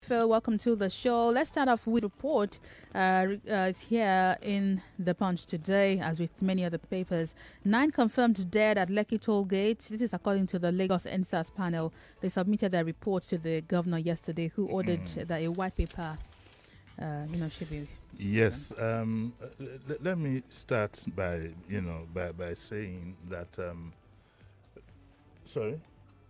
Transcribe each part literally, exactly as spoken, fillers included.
Phil, welcome to the show. Let's start off with a report. Uh, uh, it's here in the Punch today, as with many other papers. Nine confirmed dead at Lekki Toll Gate. This is according to the Lagos N S A S panel. They submitted their reports to the governor yesterday, who ordered mm. that a white paper, uh, you know, should be. Yes. Um, l- let me start by, you know, by by saying that. Um, sorry.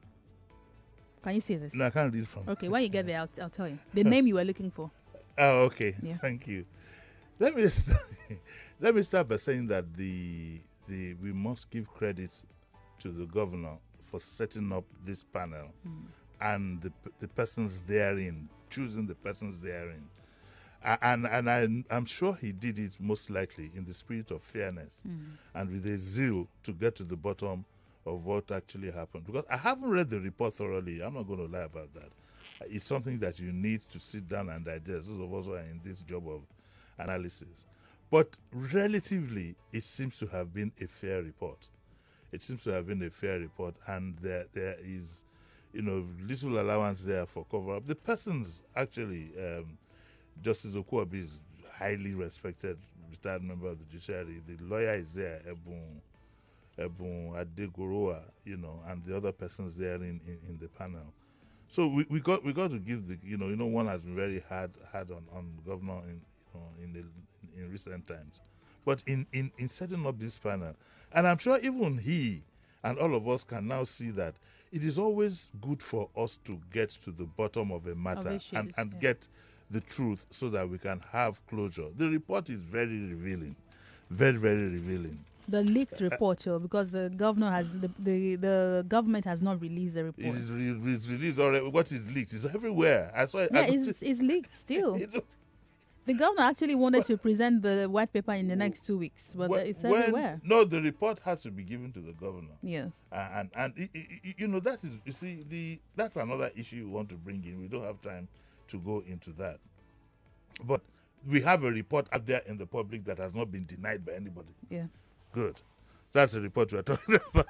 Can you see this? No, I can't read from. Okay, when you get there, I'll, I'll tell you. The name you were looking for. Oh, okay. Yeah. Thank you. Let me start, let me start by saying that the the we must give credit to the governor for setting up this panel mm. and the the persons therein, choosing the persons therein, uh, and and I I'm sure he did it most likely in the spirit of fairness mm. and with a zeal to get to the bottom of what actually happened. Because I haven't read the report thoroughly. I'm not going to lie about that. It's something that you need to sit down and digest. Those of us who are in this job of analysis. But relatively, it seems to have been a fair report. It seems to have been a fair report, and there there is, you know, little allowance there for cover-up. The persons, actually, um, Justice Okwobi is highly respected, retired member of the judiciary. The lawyer is there, Ebun, Ebun Adegoroa, you know, and the other persons there in, in, in the panel. So we, we got we got to give the, you know, you know, one has been very hard hard on, on governor in, you know, in the in recent times. But in, in, in setting up this panel, and I'm sure even he and all of us can now see that it is always good for us to get to the bottom of a matter issues, and, and yeah. get the truth so that we can have closure. The report is very revealing, very, very revealing. The leaked report, uh, because the governor has the, the the government has not released the report. It is re- it's released already. What is leaked? It's everywhere. I saw it. Yeah, I it's, it's leaked still. The governor actually wanted to present the white paper in the next two weeks, but when, it's when, everywhere. No, the report has to be given to the governor. Yes, uh, and and it, it, you know that is you see the that's another issue we want to bring in. We don't have time to go into that, but we have a report up there in the public that has not been denied by anybody. Yeah. Good. That's the report we're talking about.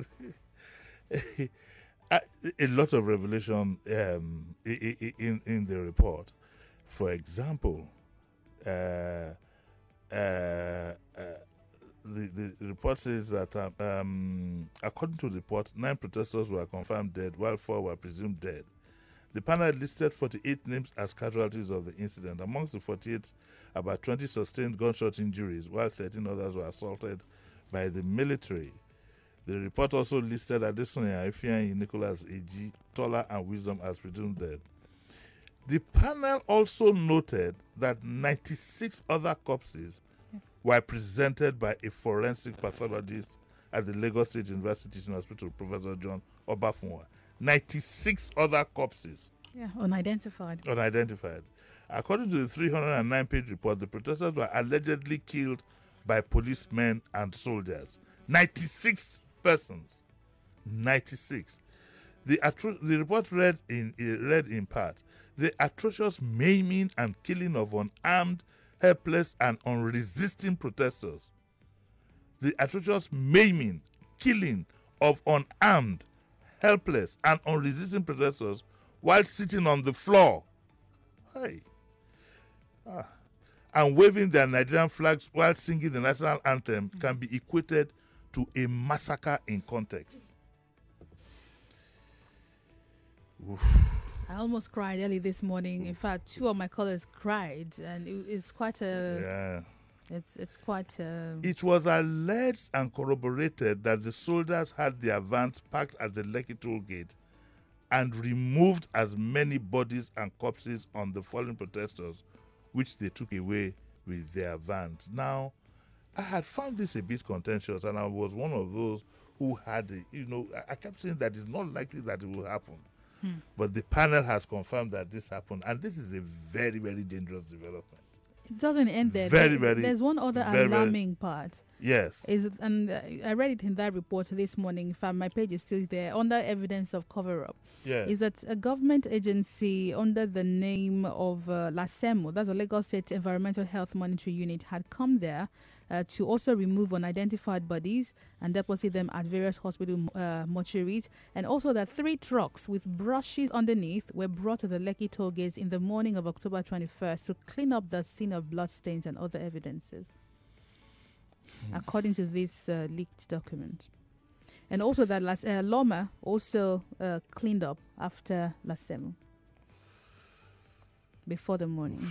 a, a lot of revelation um, in, in the report. For example, uh, uh, uh, the, the report says that um, um, according to the report, nine protesters were confirmed dead, while four were presumed dead. The panel listed forty-eight names as casualties of the incident. Amongst the forty-eight, about twenty sustained gunshot injuries, while thirteen others were assaulted by the military. The report also listed Adesonia, Ifeanyi, Nicholas Eji, Tola, and Wisdom as presumed dead. The panel also noted that ninety-six other corpses yeah. were presented by a forensic pathologist at the Lagos State University Teaching Hospital, Professor John Obafunwa. ninety-six other corpses. Yeah, unidentified. Unidentified. According to the three hundred nine page report, the protesters were allegedly killed by policemen and soldiers. ninety-six persons. ninety-six. The, atro- the report read in, uh, read in part, the atrocious maiming and killing of unarmed, helpless, and unresisting protesters. The atrocious maiming, killing of unarmed, helpless, and unresisting protesters while sitting on the floor. Hey. Ah. And waving their Nigerian flags while singing the national anthem mm-hmm. can be equated to a massacre in context. Oof. I almost cried early this morning. In fact, two of my colleagues cried, and it, it's quite a. Yeah. It's it's quite. A, it was alleged and corroborated that the soldiers had their vans parked at the Lekki Toll Gate and removed as many bodies and corpses on the fallen protesters, which they took away with their vans. Now, I had found this a bit contentious, and I was one of those who had, you know, I kept saying that it's not likely that it will happen. Hmm. But the panel has confirmed that this happened, and this is a very, very dangerous development. It doesn't end there. Very, there, very. There's one other very, alarming part. Yes. Is and uh, I read it in that report this morning. In fact, my page is still there under evidence of cover-up. Yes. Is that a government agency under the name of uh, LASEMO, that's the Lagos State Environmental Health Monitoring Unit, had come there uh, to also remove unidentified bodies and deposit them at various hospital uh, mortuaries, and also that three trucks with brushes underneath were brought to the Lekki toll gates in the morning of October twenty-first to clean up the scene of bloodstains and other evidences, according to this uh, leaked document. And also that Las, uh, Loma also uh, cleaned up after LASEMO before the morning.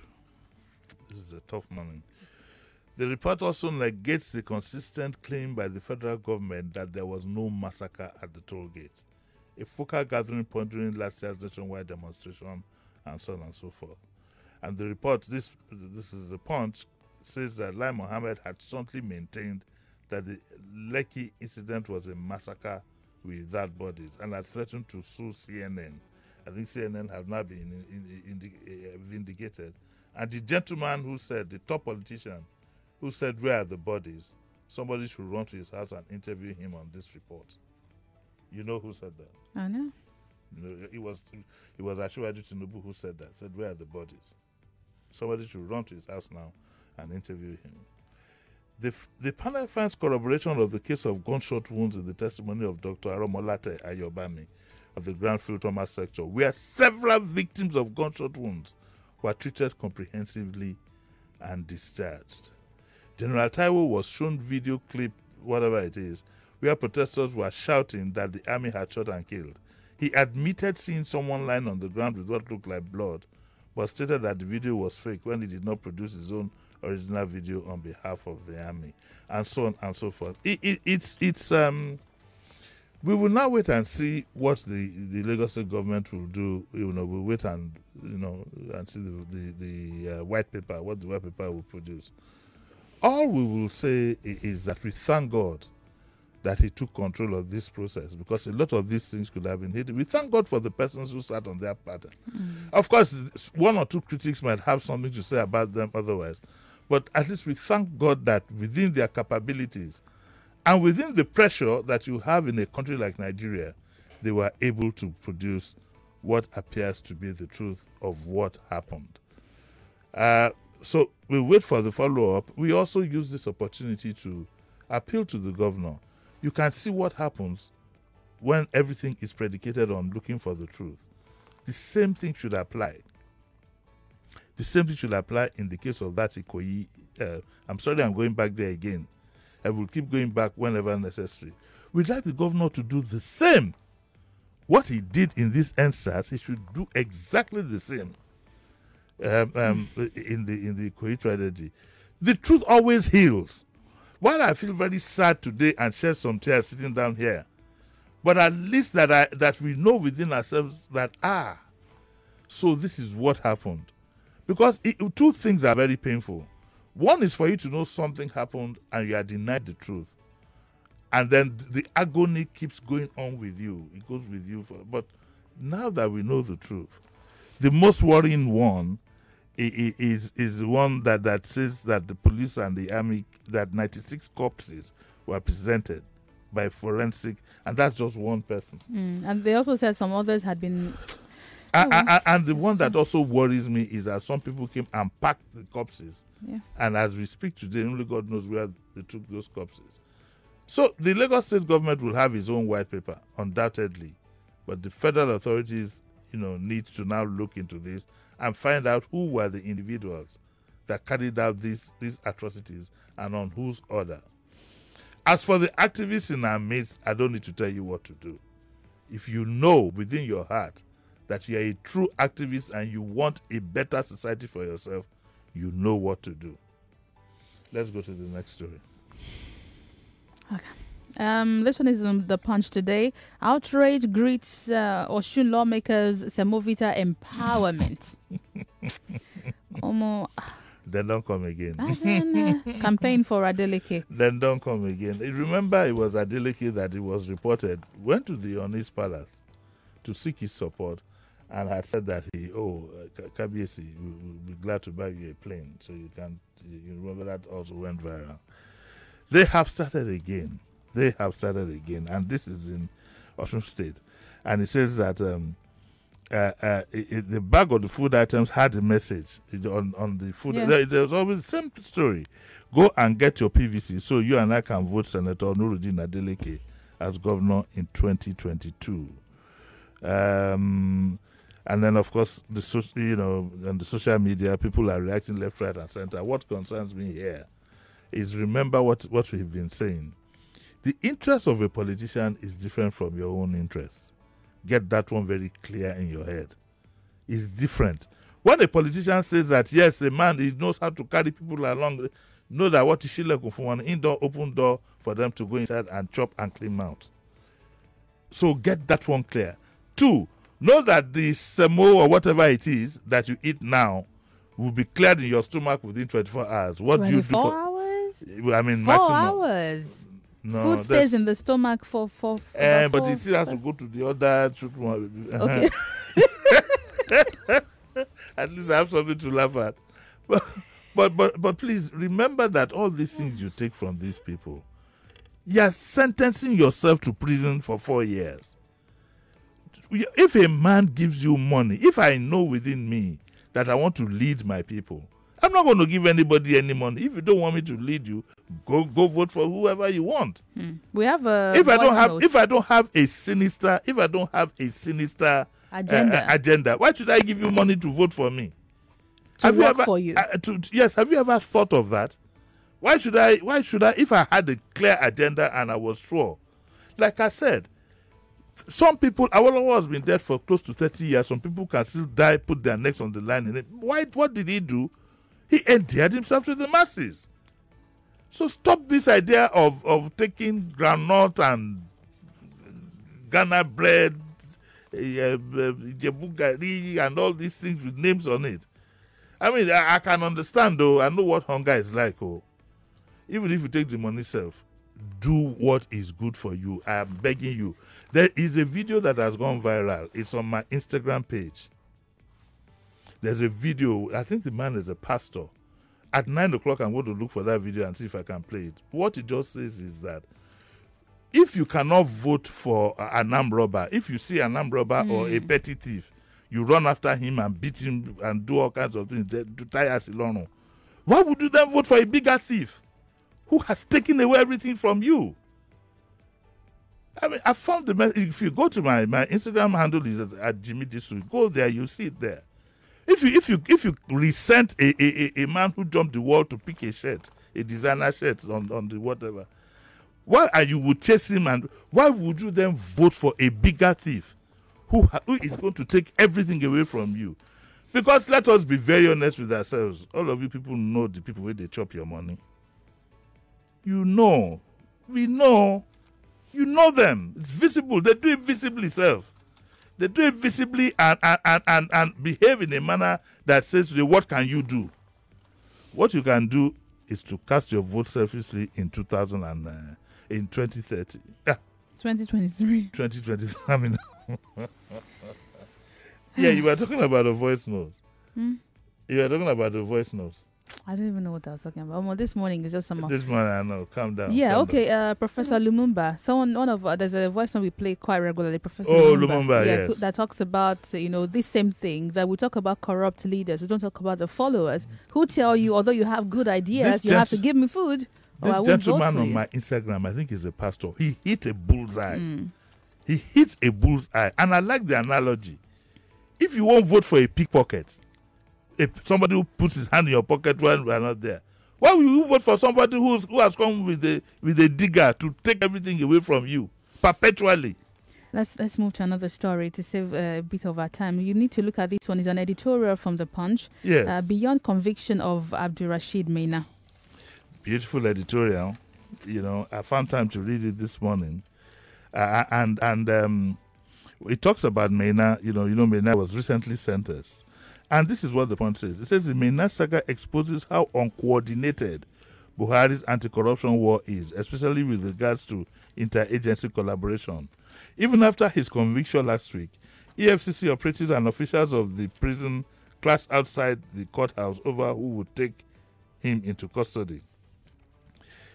This is a tough morning. The report also negates the consistent claim by the federal government that there was no massacre at the toll gate, a focal gathering point during last year's nationwide demonstration, and so on and so forth. And the report, this this is the Punch, says that Lai Mohammed had staunchly maintained that the Lekki incident was a massacre without bodies and had threatened to sue C N N. I think C N N have now been in, in, in the, uh, vindicated. And the gentleman who said, the top politician who said, where are the bodies? Somebody should run to his house and interview him on this report. You know who said that? I know. You know, it was it was Asiwaju Tinubu who said that. Said, where are the bodies? Somebody should run to his house now and interview him. The, f- the panel finds corroboration of the case of gunshot wounds in the testimony of Doctor Aromolate Ayobami of the Grandfield Trauma Sector, where several victims of gunshot wounds were treated comprehensively and discharged. General Taiwo was shown video clip, whatever it is, where protesters were shouting that the army had shot and killed. He admitted seeing someone lying on the ground with what looked like blood, but stated that the video was fake when he did not produce his own original video on behalf of the army, and so on and so forth. It, it, it's it's um. We will now wait and see what the, the Lagos State government will do. You know, we'll wait and you know and see the the, the uh, white paper, what the white paper will produce. All we will say is that we thank God that He took control of this process, because a lot of these things could have been hidden. We thank God for the persons who sat on their pattern. Mm. Of course, one or two critics might have something to say about them otherwise, but at least we thank God that within their capabilities and within the pressure that you have in a country like Nigeria, they were able to produce what appears to be the truth of what happened. Uh, so we wait for the follow-up. We also use this opportunity to appeal to the governor. You can see what happens when everything is predicated on looking for the truth. The same thing should apply. The same thing should apply in the case of that Ikoyi. Uh, I'm sorry I'm going back there again. I will keep going back whenever necessary. We'd like the governor to do the same. What he did in this N S A S, he should do exactly the same um, um, in the in the Ikoyi tragedy. The truth always heals. While I feel very sad today and shed some tears sitting down here, but at least that I that we know within ourselves that, ah, so this is what happened. Because it, two things are very painful. One is for you to know something happened and you are denied the truth. And then the agony keeps going on with you. It goes with you. For, but now that we know the truth, the most worrying one is is the one that, that says that the police and the army, that ninety-six corpses were presented by forensic, and that's just one person. Mm, and they also said some others had been... And, and, and the one that also worries me is that some people came and packed the corpses. Yeah. And as we speak today, only God knows where they took those corpses. So the Lagos State government will have its own white paper, undoubtedly. But the federal authorities, you know, need to now look into this and find out who were the individuals that carried out these, these atrocities and on whose order. As for the activists in our midst, I don't need to tell you what to do. If you know within your heart that you are a true activist and you want a better society for yourself, you know what to do. Let's go to the next story. Okay. Um, this one is on the Punch today. Outrage greets uh, Osun lawmakers Semovita empowerment. Omo. Then don't come again. Then, uh, campaign for Adeleke. Then don't come again. Remember, it was Adeleke that it was reported went to the Onis Palace to seek his support and had said that he, oh, uh, Kabiesi, we will be glad to buy you a plane. So you can, you remember that also went viral. They have started again. They have started again. And this is in Osun State. And it says that um, uh, uh, it, it, the bag of the food items had a message on, on the food. Yeah. There, there's always the same story. Go and get your P V C so you and I can vote Senator Nuruddin Adeleke as governor in twenty twenty-two. Um, and then, of course, the so, you know, on the social media, people are reacting left, right, and center. What concerns me here is remember what, what we've been saying. The interest of a politician is different from your own interest. Get that one very clear in your head. It's different. When a politician says that, yes, a man he knows how to carry people along, know that what is Shile for one indoor open door for them to go inside and chop and clean mouth. So get that one clear. Two, know that the semo or whatever it is that you eat now will be cleared in your stomach within twenty-four hours. What do you do for hours? I mean, Four maximum. hours. No, Food stays in the stomach for for. for Uh, about but four- it still has to go to the other treatment. Okay. At least I have something to laugh at. But, but but but please remember that all these things you take from these people, you're sentencing yourself to prison for four years. If a man gives you money, if I know within me that I want to lead my people, I'm not going to give anybody any money. If you don't want me to lead you, go go vote for whoever you want. Hmm. We have a. If I don't voice have, note if I don't have a sinister, if I don't have a sinister agenda uh, agenda, why should I give you money to vote for me? to have work you ever, for you. Uh, to, yes, have you ever thought of that? Why should I? Why should I? If I had a clear agenda and I was sure, like I said, some people, Awolowo has been dead for close to thirty years. Some people can still die, put their necks on the line in it. Why? What did he do? He endeared himself to the masses. So stop this idea of, of taking groundnut and Ghana bread, uh, uh, Ijebu Gari, and all these things with names on it. I mean, I, I can understand though. I know what hunger is like. Oh, even if you take the money self, do what is good for you. I am begging you. There is a video that has gone viral. It's on my Instagram page. There's a video. I think the man is a pastor. At nine o'clock, I'm going to look for that video and see if I can play it. What it just says is that if you cannot vote for an armed robber, if you see an armed robber mm. or a petty thief, you run after him and beat him and do all kinds of things to tie us along. Why would you then vote for a bigger thief who has taken away everything from you? I mean, I found the message. If you go to my, my Instagram handle is at, at Jimmy Disu, go there, you see it there. If you if you if you resent a, a, a man who jumped the wall to pick a shirt, a designer shirt on, on the whatever, why are you would chase him, and why would you then vote for a bigger thief who who is going to take everything away from you? Because let us be very honest with ourselves. All of you people know the people where they chop your money. You know, we know, you know them. It's visible. They do it visibly, self. They do it visibly and, and, and, and behave in a manner that says to you, what can you do? What you can do is to cast your vote selfishly in two thousand and uh, in twenty thirty. Yeah. twenty twenty-three. twenty twenty. I mean, yeah, you were talking about a voice note. Hmm? You were talking about a voice note. I don't even know what I was talking about. Well, this morning is just some. This morning, I know. Calm down. Yeah, calm okay. down. Uh, Professor Lumumba. Someone, one of uh, there's a voice note we play quite regularly. Professor Oh, Lumumba. Lumumba, yeah, yes. who- that talks about uh, you know this same thing that we talk about corrupt leaders. We don't talk about the followers who tell you, although you have good ideas, This you have to gent- give me food. or I This won't vote gentleman for on you. my Instagram, I think he's a pastor. He hit a bullseye. Mm. He hits a bullseye. And I like the analogy. If you won't vote for a pickpocket, if somebody who puts his hand in your pocket when we are not there, why will you vote for somebody who's, who has come with a with a digger to take everything away from you perpetually? Let's let's move to another story to save a bit of our time. You need to look at this one. It's an editorial from The Punch. Yes. Uh, beyond conviction of Abdurrashid Maina. Beautiful editorial. You know, I found time to read it this morning. Uh, and and um, it talks about Maina. You know, you know, Maina was recently sentenced. And this is what The Punch says. It says the Maina saga exposes how uncoordinated Buhari's anti-corruption war is, especially with regards to interagency collaboration. Even after his conviction last week, E F C C operatives and officials of the prison clashed outside the courthouse over who would take him into custody.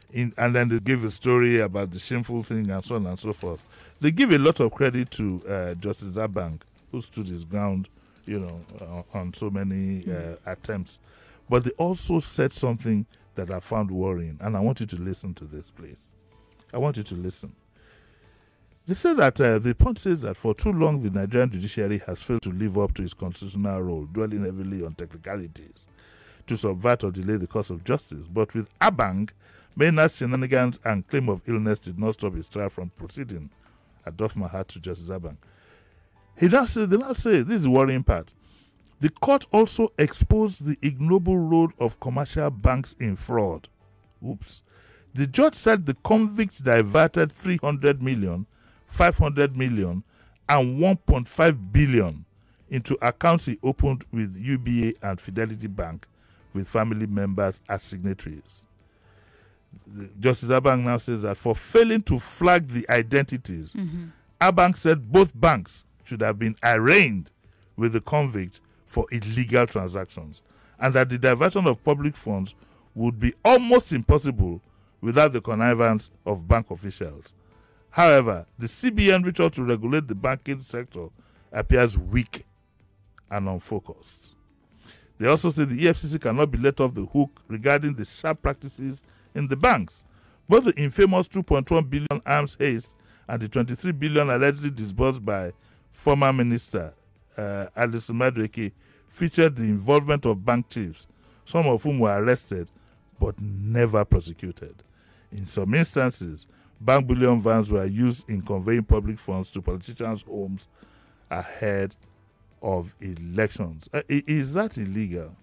In, and then they give a story about the shameful thing and so on and so forth. They give a lot of credit to uh, Justice Abang, who stood his ground, you know, uh, on so many uh, attempts. But they also said something that I found worrying, and I want you to listen to this, please. I want you to listen. They say that uh, the point says that for too long the Nigerian judiciary has failed to live up to its constitutional role, dwelling heavily on technicalities to subvert or delay the course of justice. But with Abang, Maynard's shenanigans and claim of illness did not stop his trial from proceeding. I doff my hat to Justice Abang. He now said, they now say, this is the worrying part. The court also exposed the ignoble role of commercial banks in fraud. Oops. The judge said the convicts diverted three hundred million, five hundred million, and one point five billion into accounts he opened with U B A and Fidelity Bank with family members as signatories. Justice Abang now says that for failing to flag the identities, mm-hmm. Abang said both banks should have been arraigned with the convict for illegal transactions, and that the diversion of public funds would be almost impossible without the connivance of bank officials. However, the C B N reach out to regulate the banking sector appears weak and unfocused. They also say the E F C C cannot be let off the hook regarding the sharp practices in the banks. Both the infamous two point one billion arms haste and the twenty-three billion allegedly disbursed by former minister uh, Alice Madueke featured the involvement of bank chiefs, some of whom were arrested but never prosecuted. In some instances, bank bullion vans were used in conveying public funds to politicians' homes ahead of elections. Uh, is that illegal?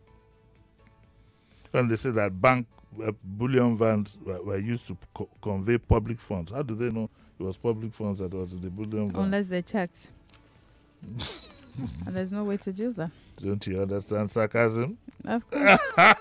When they say that bank uh, bullion vans were, were used to co- convey public funds, how do they know it was public funds that was in the bullion van? Unless they checked. And there's no way to do that. Don't you understand sarcasm? Of course.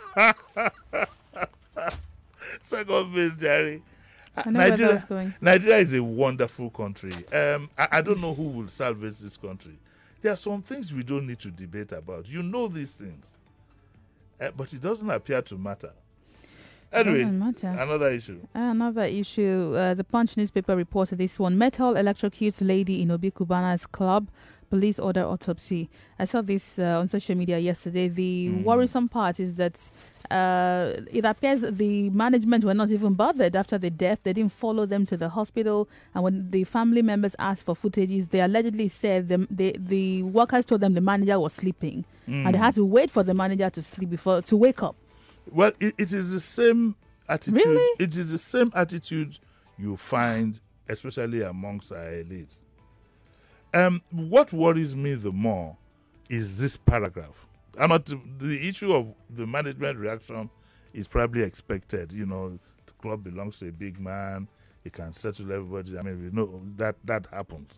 Second base, Jerry. I know where Nigeria, that's going. Nigeria is a wonderful country. Um, I, I don't know who will salvage this country. There are some things we don't need to debate about. You know these things. Uh, but it doesn't appear to matter. Anyway, Doesn't matter. another issue. Another issue. Uh, the Punch newspaper reported this one. Metal electrocutes lady in Obi Kubana's club. Police order autopsy. I saw this uh, on social media yesterday. The mm. worrisome part is that uh, it appears the management were not even bothered after the death. They didn't follow them to the hospital. And when the family members asked for footages, they allegedly said the, the, the workers told them the manager was sleeping. Mm. And they had to wait for the manager to sleep before to wake up. Well, it, it is the same attitude. Really? It is the same attitude you find, especially amongst our elites. Um, what worries me the more is this paragraph. I'm not, the issue of the management reaction is probably expected. You know, the club belongs to a big man. He can settle everybody. I mean, we know that that happens.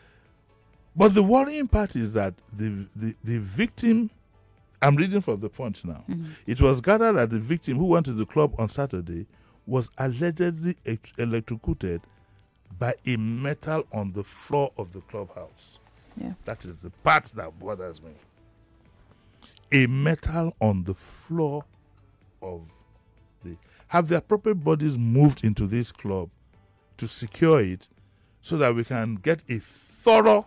But the worrying part is that the the, the victim, I'm reading from the Punch now. Mm-hmm. It was gathered that the victim who went to the club on Saturday was allegedly electrocuted by a metal on the floor of the clubhouse. Yeah. That is the part that bothers me. A metal on the floor of the... Have the appropriate bodies moved into this club to secure it so that we can get a thorough,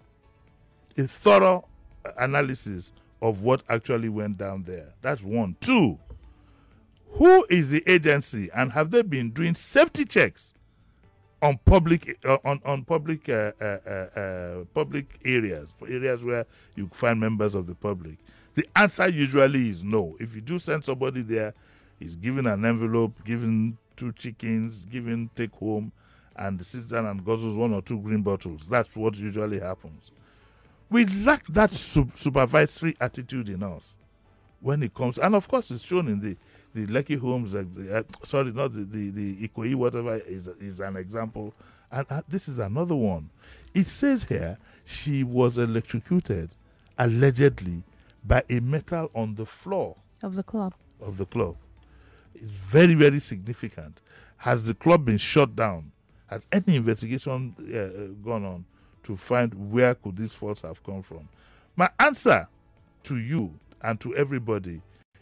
a thorough analysis of what actually went down there. That's one. Two, who is the agency and have they been doing safety checks on public uh, on on public uh, uh, uh, uh, public areas, areas where you find members of the public? The answer usually is no. If you do send somebody there, he's given an envelope, given two chickens, given take home, and sits down and guzzles one or two green bottles. That's what usually happens. We lack that su- supervisory attitude in us when it comes, and of course, it's shown in the the Lekki homes. Like the, uh, sorry, not the the, the Ikoyi, whatever is is an example, and uh, this is another one. It says here she was electrocuted, allegedly, by a metal on the floor of the club. Of the club, it's very very significant. Has the club been shut down? Has any investigation uh, gone on to find where could these faults have come from? My answer to you and to everybody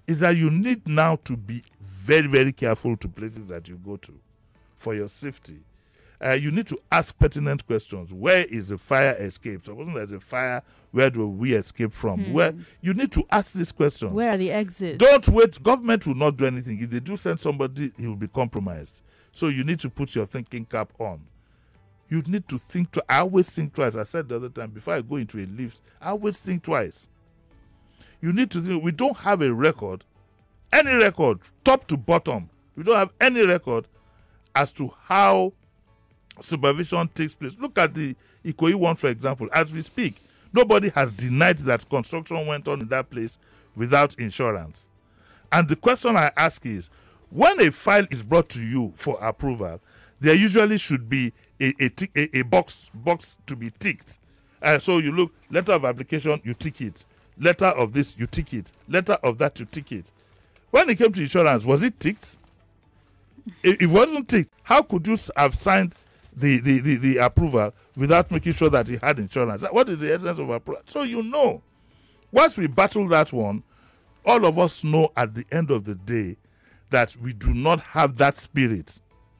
is that you need now to be very, very careful to places that you go to for your safety. Uh, you need to ask pertinent questions. Where is the fire escape? Supposing there's a fire, where do we escape from? Hmm. Where you need to ask these questions. Where are the exits? Don't wait. Government will not do anything. If they do send somebody, he will be compromised. So you need to put your thinking cap on. You need to think twice. I always think twice. I said the other time, before I go into a lift, I always think twice. You need to think. We don't have a record, any record, top to bottom. We don't have any record as to how supervision takes place. Look at the Ikoyi one, for example. As we speak, nobody has denied that construction went on in that place without insurance. And the question I ask is, when a file is brought to you for approval, there usually should be a, a, tick, a, a box box to be ticked. Uh, so you look, letter of application, you tick it. Letter of this, you tick it. Letter of that, you tick it. When it came to insurance, was it ticked? If it wasn't ticked, how could you have signed the, the, the, the approval without making sure that he had insurance? What is the essence of approval? So you know, once we battle that one, all of us know at the end of the day that we do not have that spirit.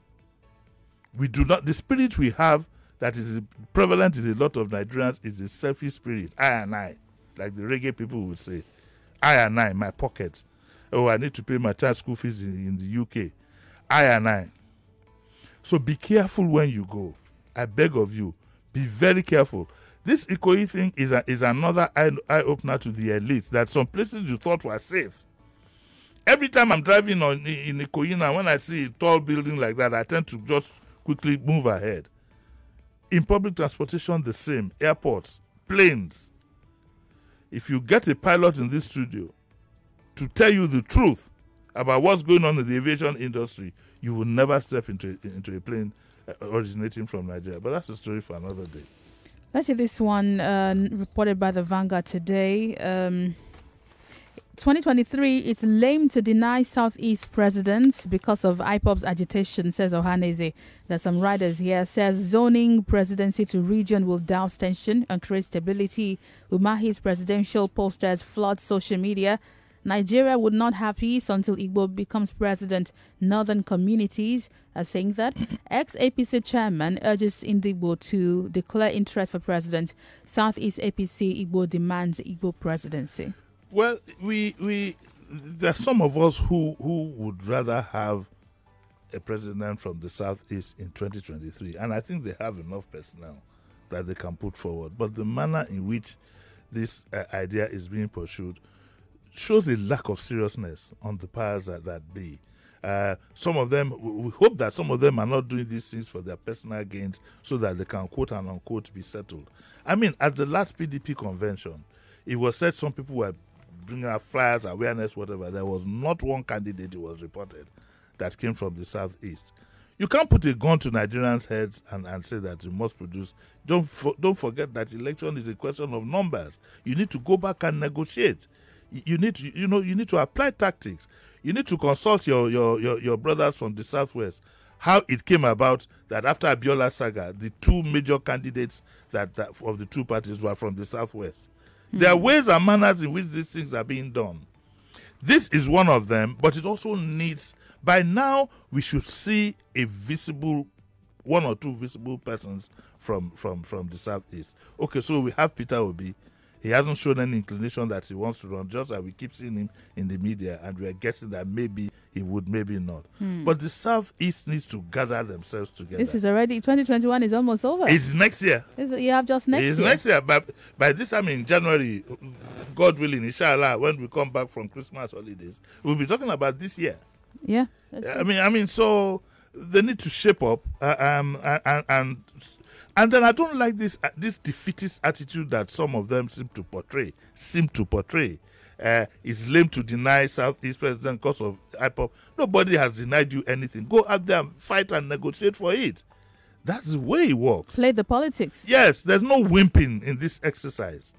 We do not, the spirit we have that is prevalent in a lot of Nigerians is a selfish spirit. I and I, like the reggae people would say, I and I, my pocket. Oh, I need to pay my child school fees in, in the U K. I and I. So be careful when you go. I beg of you, be very careful. This Ikoyi thing is a, is another eye, eye opener to the elite, that some places you thought were safe. Every time I'm driving on in Ikoyi now, when I see a tall building like that, I tend to just quickly move ahead. In public transportation, the same. Airports, planes. If you get a pilot in this studio to tell you the truth about what's going on in the aviation industry, you will never step into, into a plane originating from Nigeria. But that's a story for another day. Let's see this one uh, reported by the Vanguard today. Um, twenty twenty-three, it's lame to deny Southeast presidents because of I P O B's agitation, says Ohaneze. There's some riders here. Says zoning presidency to region will douse tension and create stability. Umahi's presidential posters flood social media. Nigeria would not have peace until Igbo becomes president. Northern communities are saying that. Ex-A P C chairman urges Indigbo to declare interest for president. Southeast A P C Igbo demands Igbo presidency. Well, we we there's some of us who, who would rather have a president from the Southeast in twenty twenty-three, and I think they have enough personnel that they can put forward. But the manner in which this uh, idea is being pursued shows a lack of seriousness on the powers that, that be. Uh, some of them, we hope that some of them are not doing these things for their personal gains so that they can quote and unquote be settled. I mean, at the last P D P convention, it was said some people were bringing out flyers, awareness, whatever. There was not one candidate who was reported that came from the Southeast. You can't put a gun to Nigerians' heads and, and say that you must produce. Don't for, don't forget that election is a question of numbers. You need to go back and negotiate. You need to, you know, you need to apply tactics. You need to consult your, your, your, your brothers from the Southwest. How it came about that after Abiola saga, the two major candidates that, that of the two parties were from the Southwest. Mm-hmm. There are ways and manners in which these things are being done. This is one of them, but it also needs. By now, we should see a visible, one or two visible persons from from from the Southeast. Okay, so we have Peter Obi. He hasn't shown any inclination that he wants to run, just as we keep seeing him in the media, and we are guessing that maybe he would, maybe not. Hmm. But the Southeast needs to gather themselves together. This is already, twenty twenty-one is almost over. It's next year. It's, you have just next it's year. It's next year. But by this time in January, God willing, inshallah, when we come back from Christmas holidays, we'll be talking about this year. Yeah. I mean, I mean, so they need to shape up, uh, um, and, and and then I don't like this uh, this defeatist attitude that some of them seem to portray. Seem to portray. Uh, it's lame to deny Southeast president because of I P O B. Nobody has denied you anything. Go out there and fight and negotiate for it. That's the way it works. Play the politics. Yes, there's no wimping in this exercise.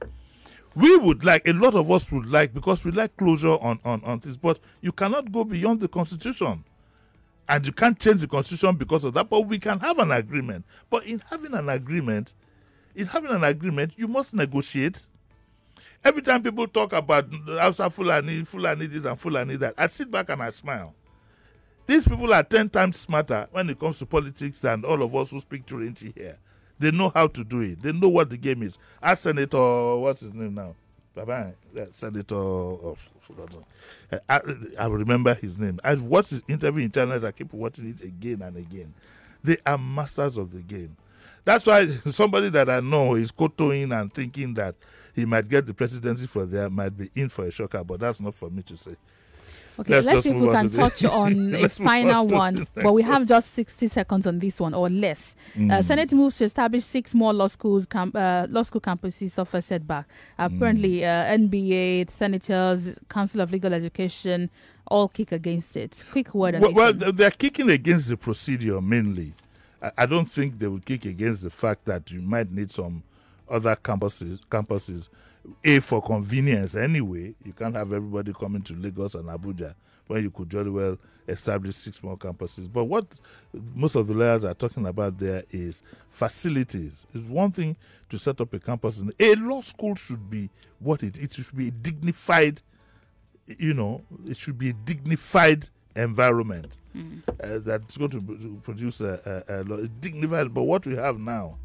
We would like, a lot of us would like, because we like closure on, on, on this, but you cannot go beyond the Constitution. And you can't change the Constitution because of that, but we can have an agreement. But in having an agreement, in having an agreement, you must negotiate. Every time people talk about Hausa Fulani, Fulani this and Fulani that, I sit back and I smile. These people are ten times smarter when it comes to politics than all of us who speak Turanchi here. They know how to do it. They know what the game is. Ask Senator, what's his name now? Bye-bye. Yeah, Senator, oh, forgotten. I, I remember his name. I've watched his interview in channels. I keep watching it again and again. They are masters of the game. That's why somebody that I know is kowtowing and thinking that he might get the presidency for there might be in for a shocker, but that's not for me to say. Okay, let's, let's see if we can touch on a final one. But we have just sixty seconds on this one or less. Mm. Uh, Senate moves to establish six more law schools, camp, uh, law school campuses suffer setback. Apparently, mm. uh, N B A, senators, Council of Legal Education, all kick against it. Quick word on well, this well one. They're kicking against the procedure mainly. I, I don't think they will kick against the fact that you might need some other campuses, campuses. A, for convenience anyway. You can't have everybody coming to Lagos and Abuja when you could very well establish six more campuses. But what most of the lawyers are talking about there is facilities. It's one thing to set up a campus. In a law school should be what it, it should be a dignified, you know, it should be a dignified environment mm. uh, that's going to produce a, a, a, a dignified. But what we have now,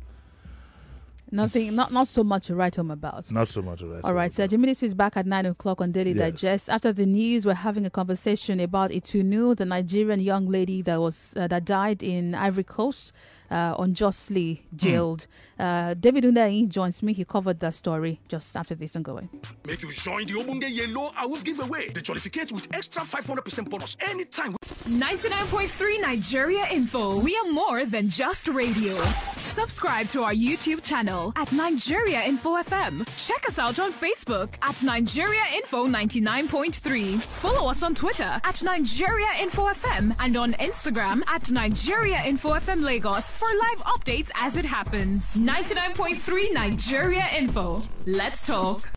Nothing, not not so much to write home about. Not so much to write All right, so Jimmy Ministry is back at nine o'clock on Daily yes. Digest. After the news, we're having a conversation about Itunu, the Nigerian young lady that was uh, that died in Ivory Coast, uh, unjustly jailed. Mm. Uh, David Unai joins me. He covered that story just after this and going. Make you join the Obunge Yellow Awoof giveaway. The jollificate with extra five hundred percent bonus anytime. ninety-nine point three Nigeria Info. We are more than just radio. Subscribe to our YouTube channel at Nigeria Info F M. Check us out on Facebook at Nigeria Info ninety-nine point three. Follow us on Twitter at Nigeria Info F M and on Instagram at Nigeria Info F M Lagos for live updates as it happens. ninety-nine point three Nigeria Info. Let's talk.